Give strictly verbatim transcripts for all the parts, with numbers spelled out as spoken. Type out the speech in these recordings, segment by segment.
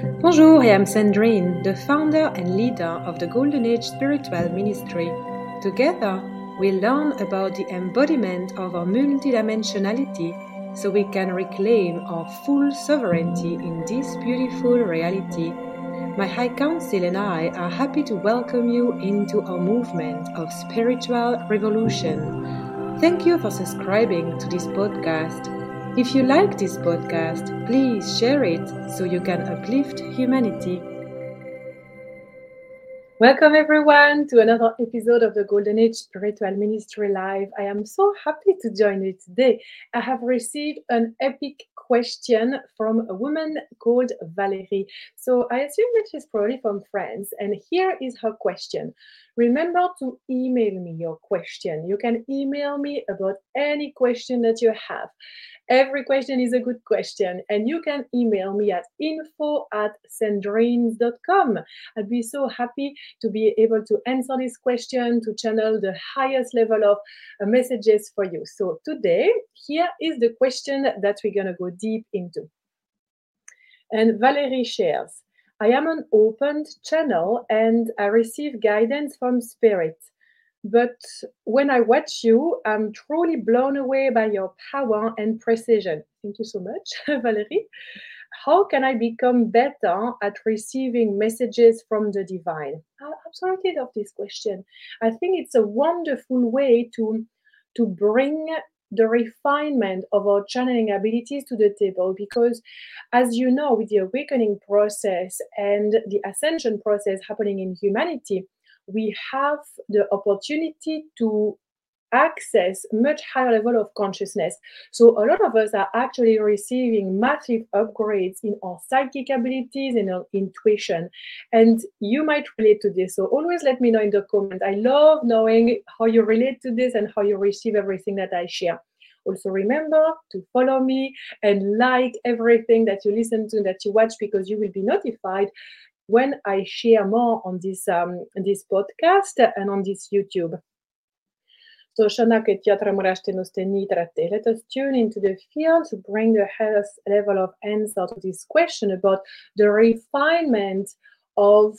Bonjour, I am Sandrine, the founder and leader of the Golden Age Spiritual Ministry. Together, we learn about the embodiment of our multidimensionality so we can reclaim our full sovereignty in this beautiful reality. My High Council and I are happy to welcome you into our movement of spiritual revolution. Thank you for subscribing to this podcast. If you like this podcast, please share it so you can uplift humanity. Welcome everyone to another episode of the Golden Age Spiritual Ministry Live. I am so happy to join you today. I have received an epic question from a woman called Valerie. So I assume that she's probably from France. And here is her question. Remember to email me your question. You can email me about any question that you have. Every question is a good question, and you can email me at info at sandrines dot com. I'd be so happy to be able to answer this question, to channel the highest level of uh, messages for you. So today, here is the question that we're going to go deep into. And Valerie shares, I am an opened channel and I receive guidance from spirit. But when I watch you, I'm truly blown away by your power and precision. Thank you so much, Valerie. How can I become better at receiving messages from the divine? I absolutely love this question. I think it's a wonderful way to, to bring the refinement of our channeling abilities to the table, because as you know, with the awakening process and the ascension process happening in humanity, we have the opportunity to access much higher level of consciousness. So a lot of us are actually receiving massive upgrades in our psychic abilities and our intuition. And you might relate to this. So always let me know in the comments. I love knowing how you relate to this and how you receive everything that I share. Also remember to follow me and like everything that you listen to, that you watch, because you will be notified when I share more on this um, this podcast and on this YouTube. So Shana let us tune into the field to bring the highest level of answer to this question about the refinement of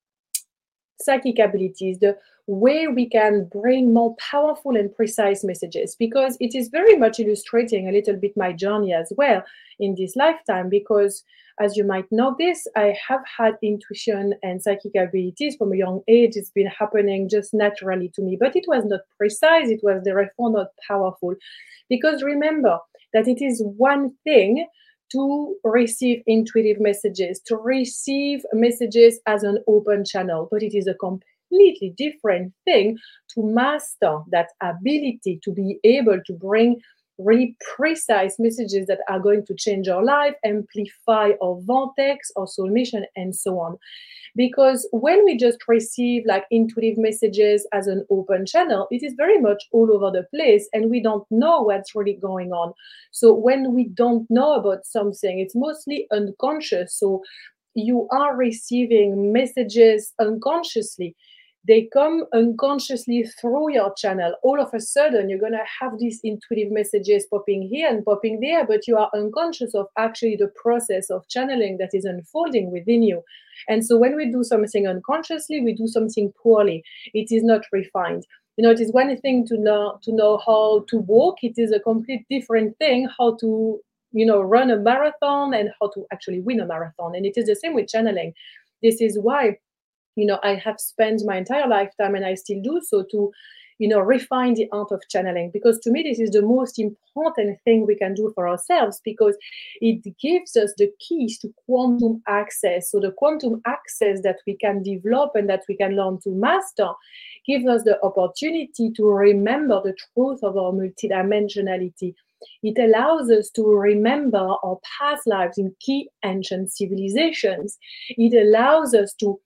psychic abilities, the way we can bring more powerful and precise messages, because it is very much illustrating a little bit my journey as well in this lifetime, because as you might know this, I have had intuition and psychic abilities from a young age. It's been happening just naturally to me, but it was not precise. It was therefore not powerful, because remember that it is one thing to receive intuitive messages, to receive messages as an open channel, but it is a completely different thing to master that ability to be able to bring really precise messages that are going to change our life, amplify our vortex, our soul mission, and so on. Because when we just receive like intuitive messages as an open channel, it is very much all over the place and we don't know what's really going on. So when we don't know about something, it's mostly unconscious. So you are receiving messages unconsciously. They come unconsciously through your channel. All of a sudden, you're going to have these intuitive messages popping here and popping there, but you are unconscious of actually the process of channeling that is unfolding within you. And so when we do something unconsciously, we do something poorly. It is not refined. You know, it is one thing to know to know how to walk. It is a complete different thing how to, you know, run a marathon and how to actually win a marathon. And it is the same with channeling. This is why, you know, I have spent my entire lifetime, and I still do so, to, you know, refine the art of channeling. Because to me, this is the most important thing we can do for ourselves, because it gives us the keys to quantum access. So the quantum access that we can develop and that we can learn to master gives us the opportunity to remember the truth of our multidimensionality. It allows us to remember our past lives in key ancient civilizations. It allows us to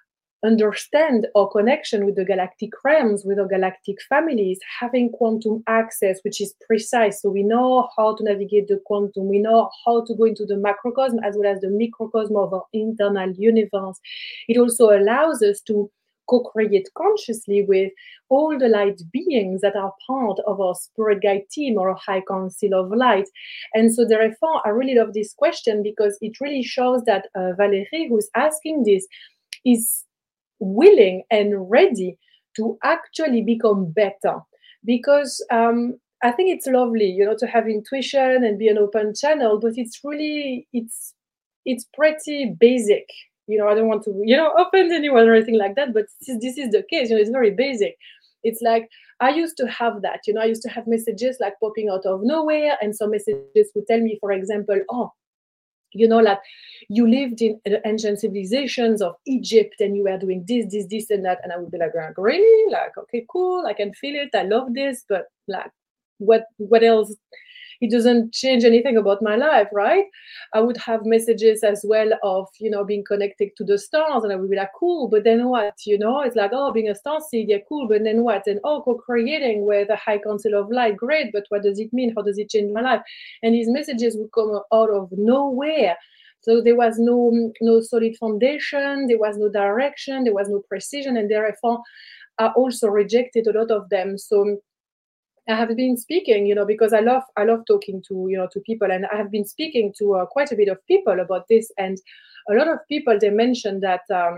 understand our connection with the galactic realms, with our galactic families, having quantum access, which is precise. So we know how to navigate the quantum. We know how to go into the macrocosm as well as the microcosm of our internal universe. It also allows us to co-create consciously with all the light beings that are part of our spirit guide team or high council of light. And so therefore, I really love this question because it really shows that uh, Valérie, who's asking this, is willing and ready to actually become better. Because um, I think it's lovely, you know, to have intuition and be an open channel, but it's really, it's it's pretty basic. You know, I don't want to, you know, offend anyone or anything like that, but this is, this is the case. You know, it's very basic. It's like I used to have that. You know, I used to have messages like popping out of nowhere, and some messages would tell me, for example, oh, you know, like you lived in the ancient civilizations of Egypt and you were doing this, this, this, and that. And I would be like, really? Like, okay, cool. I can feel it. I love this. But like, what, what else? It doesn't change anything about my life, right? I would have messages as well of, you know, being connected to the stars, and I would be like, cool, but then what? You know, it's like, oh, being a star seed, yeah, cool, but then what? And oh, co-creating with a high council of light, great, but what does it mean? How does it change my life? And these messages would come out of nowhere. So there was no no solid foundation, there was no direction, there was no precision, and therefore I also rejected a lot of them. So I have been speaking, you know, because I love I love talking to, you know, to people, and I have been speaking to uh, quite a bit of people about this, and a lot of people, they mentioned that. Um,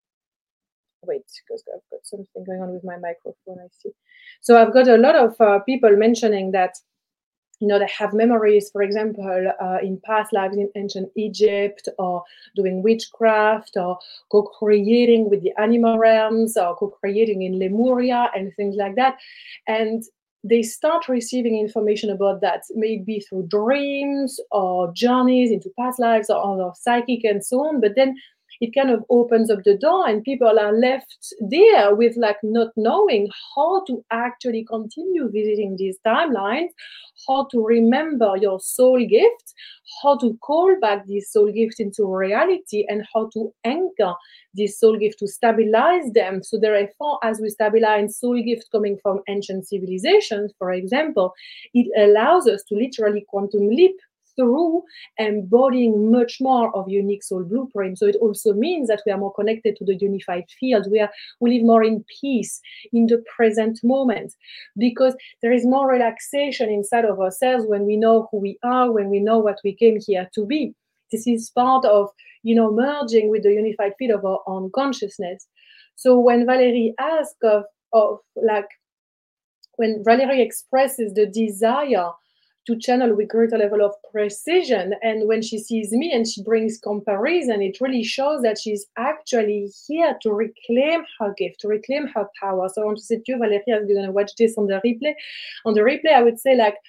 wait, because I've got something going on with my microphone. I see. So I've got a lot of uh, people mentioning that, you know, they have memories, for example, uh, in past lives in ancient Egypt, or doing witchcraft, or co-creating with the animal realms, or co-creating in Lemuria and things like that, and they start receiving information about that, maybe through dreams or journeys into past lives or, or psychic and so on. But then it kind of opens up the door, and people are left there with like not knowing how to actually continue visiting these timelines, how to remember your soul gift, how to call back this soul gift into reality, and how to anchor this soul gift to stabilize them. So therefore, as we stabilize soul gift coming from ancient civilizations, for example, it allows us to literally quantum leap through embodying much more of unique soul blueprint. So it also means that we are more connected to the unified field. We are we live more in peace in the present moment, because there is more relaxation inside of ourselves when we know who we are, when we know what we came here to be. This is part of, you know, merging with the unified field of our own consciousness. So when Valérie asks of, of like, when Valérie expresses the desire to channel with greater level of precision, and when she sees me and she brings comparison, it really shows that she's actually here to reclaim her gift, to reclaim her power. So I want to say to you, Valérie, as you're going to watch this on the replay, on the replay, I would say, like,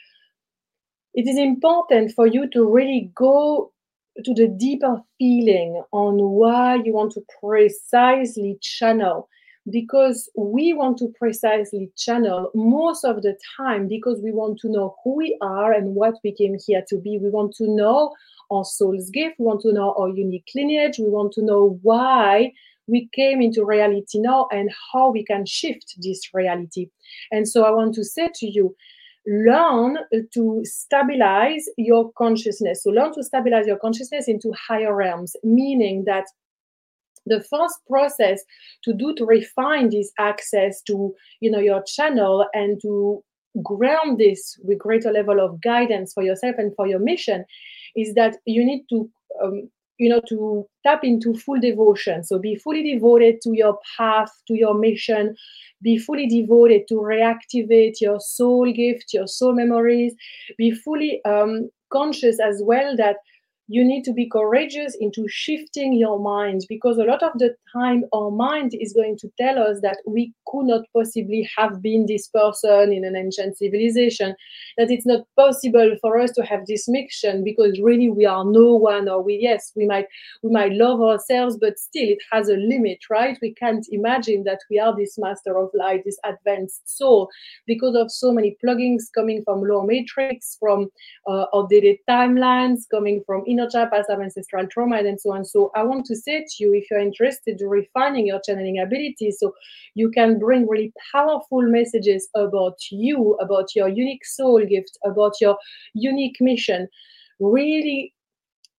it is important for you to really go to the deeper feeling on why you want to precisely channel, because we want to precisely channel most of the time because we want to know who we are and what we came here to be. We want to know our soul's gift. We want to know our unique lineage. We want to know why we came into reality now and how we can shift this reality. And so I want to say to you, learn to stabilize your consciousness. So learn to stabilize your consciousness into higher realms, meaning that the first process to do to refine this access to, you know, your channel and to ground this with greater level of guidance for yourself and for your mission is that you need to um, you know, to tap into full devotion. So be fully devoted to your path, to your mission. Be fully devoted to reactivate your soul gift, your soul memories. Be fully um, conscious as well that you need to be courageous into shifting your mind, because a lot of the time our mind is going to tell us that we could not possibly have been this person in an ancient civilization, that it's not possible for us to have this mission because really we are no one, or we, yes, we might we might love ourselves, but still it has a limit, right? We can't imagine that we are this master of light, this advanced soul, because of so many plugins coming from lower matrix, from uh, outdated timelines, coming from inner child, past life, ancestral trauma, and so on. So I want to say to you, if you're interested in refining your channeling abilities so you can bring really powerful messages about you, about your unique soul gift, about your unique mission, really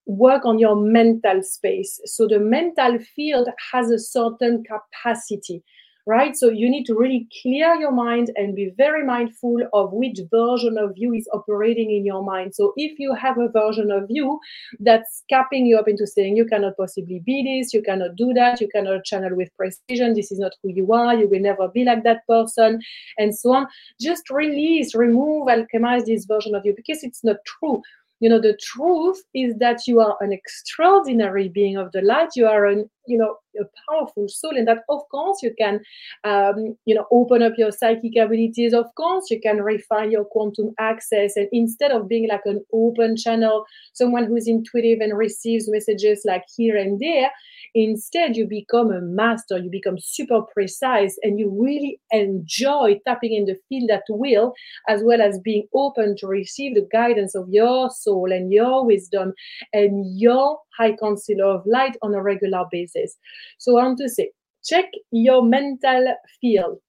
work on your mental space. So the mental field has a certain capacity, right? So you need to really clear your mind and be very mindful of which version of you is operating in your mind. So if you have a version of you that's capping you up into saying you cannot possibly be this, you cannot do that, you cannot channel with precision, this is not who you are, you will never be like that person, and so on, just release, remove, alchemize this version of you, because it's not true. You know, the truth is that you are an extraordinary being of the light. You are an, you know, a powerful soul, and that, of course, you can, um, you know, open up your psychic abilities. Of course, you can refine your quantum access, and instead of being like an open channel, someone who's intuitive and receives messages like here and there, instead you become a master. You become super precise, and you really enjoy tapping in the field at will, as well as being open to receive the guidance of your soul and your wisdom and your high counselor of light on a regular basis. So I want to say, check your mental field,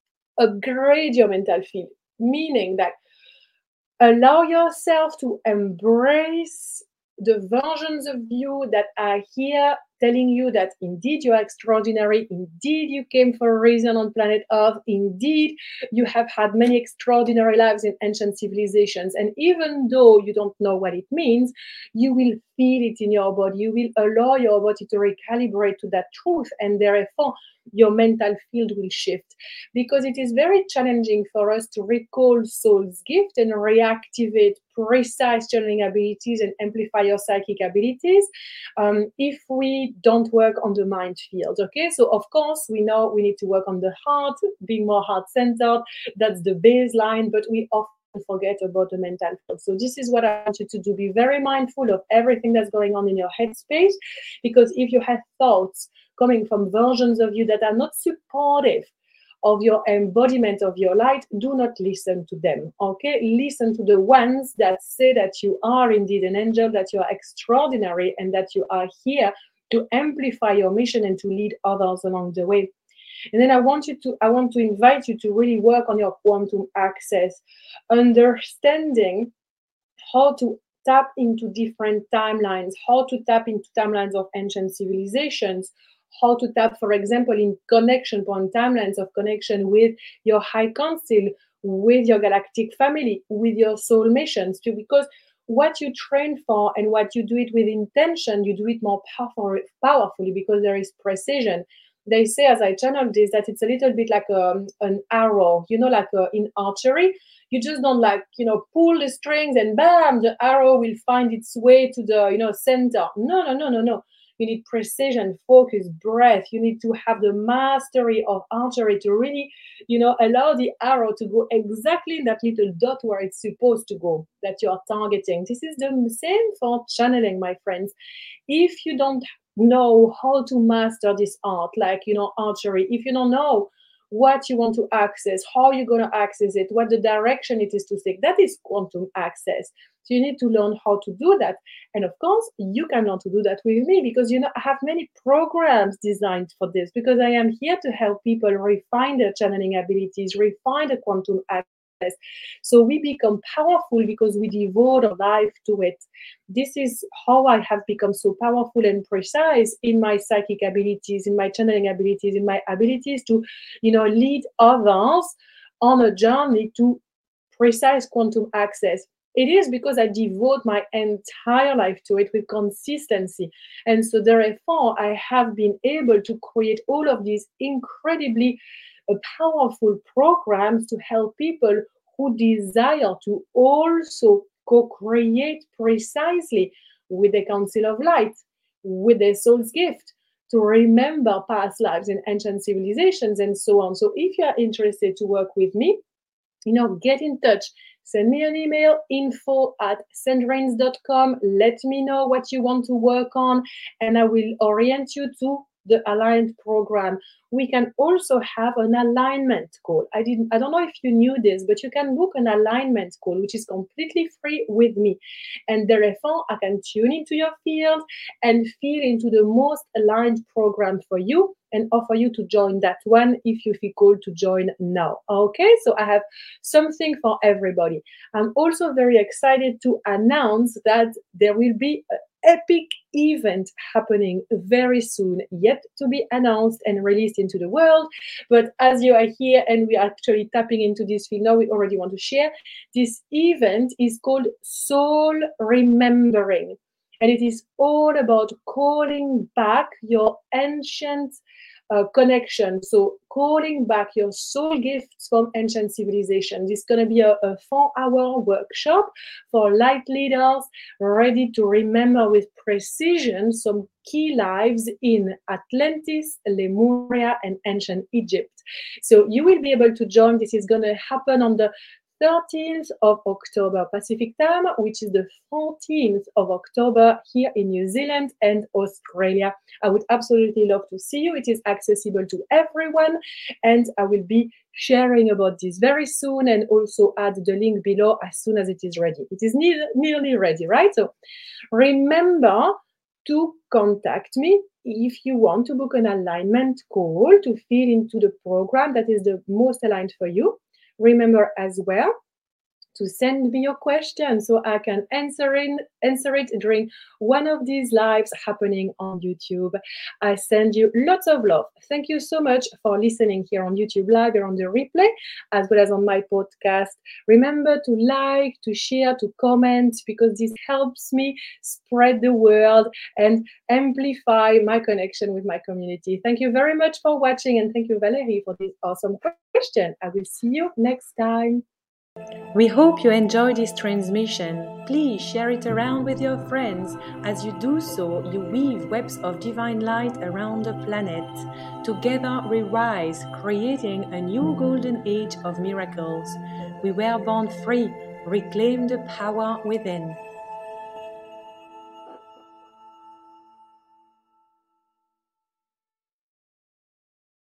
upgrade your mental field, meaning that allow yourself to embrace the versions of you that are here telling you that indeed you are extraordinary, indeed you came for a reason on planet Earth, indeed you have had many extraordinary lives in ancient civilizations. And even though you don't know what it means, you will feel it in your body. You will allow your body to recalibrate to that truth, and therefore your mental field will shift, because it is very challenging for us to recall soul's gift and reactivate precise channeling abilities and amplify your psychic abilities um, if we don't work on the mind field. Okay, so of course we know we need to work on the heart, being more heart-centered. That's the baseline, but we often forget about the mental field. So this is what I want you to do. Be very mindful of everything that's going on in your headspace, because if you have thoughts coming from versions of you that are not supportive of your embodiment of your light, do not listen to them. Okay, listen to the ones that say that you are indeed an angel, that you are extraordinary, and that you are here to amplify your mission and to lead others along the way. And then I want you to, I want to invite you to really work on your quantum access, understanding how to tap into different timelines, how to tap into timelines of ancient civilizations, how to tap, for example, in connection point timelines of connection with your high council, with your galactic family, with your soul missions, because what you train for and what you do it with intention, you do it more powerful, powerfully, because there is precision. They say, as I channel this, that it's a little bit like a, an arrow, you know, like a, in archery. You just don't like, you know, pull the strings and bam, the arrow will find its way to the, you know, center. No, no, no, no, no. You need precision, focus, breath. You need to have the mastery of archery to really, you know, allow the arrow to go exactly in that little dot where it's supposed to go, that you are targeting. This is the same for channeling, my friends. If you don't know how to master this art, like, you know, archery, if you don't know what you want to access, how you're going to access it, what the direction it is to take, that is quantum access. So you need to learn how to do that. And of course, you can learn to do that with me, because, you know, I have many programs designed for this, because I am here to help people refine their channeling abilities, refine the quantum access. So we become powerful because we devote our life to it. This is how I have become so powerful and precise in my psychic abilities, in my channeling abilities, in my abilities to, you know, lead others on a journey to precise quantum access. It is because I devote my entire life to it with consistency. And so therefore, I have been able to create all of these incredibly uh, powerful programs to help people who desire to also co-create precisely with the Council of Light, with their soul's gift, to remember past lives in ancient civilizations and so on. So if you are interested to work with me, you know, get in touch. Send me an email, info at sandrines dot com. Let me know what you want to work on, and I will orient you to the aligned program. We can also have an alignment call. I didn't, I don't know if you knew this, but you can book an alignment call, which is completely free with me. And therefore, I can tune into your field and feel into the most aligned program for you, and offer you to join that one if you feel called to join now. Okay, so I have something for everybody. I'm also very excited to announce that there will be an epic event happening very soon, yet to be announced and released into the world. But as you are here and we are actually tapping into this field now, we already want to share. This event is called Soul Remembering. And it is all about calling back your ancient uh, connection. So calling back your soul gifts from ancient civilization. This is going to be a, a four-hour workshop for light leaders ready to remember with precision some key lives in Atlantis, Lemuria, and ancient Egypt. So you will be able to join. This is going to happen on the thirteenth of October Pacific time, which is the fourteenth of October here in New Zealand and Australia. I would absolutely love to see you. It is accessible to everyone, and I will be sharing about this very soon and also add the link below as soon as it is ready. It is ne- nearly ready, right? So remember to contact me if you want to book an alignment call to fit into the program that is the most aligned for you. Remember as well to send me your question so I can answer, in, answer it during one of these lives happening on YouTube. I send you lots of love. Thank you so much for listening here on YouTube Live or on the replay, as well as on my podcast. Remember to like, to share, to comment, because this helps me spread the word and amplify my connection with my community. Thank you very much for watching, and thank you, Valerie, for this awesome question. I will see you next time. We hope you enjoyed this transmission. Please share it around with your friends. As you do so, you weave webs of divine light around the planet. Together we rise, creating a new golden age of miracles. We were born free. Reclaim the power within.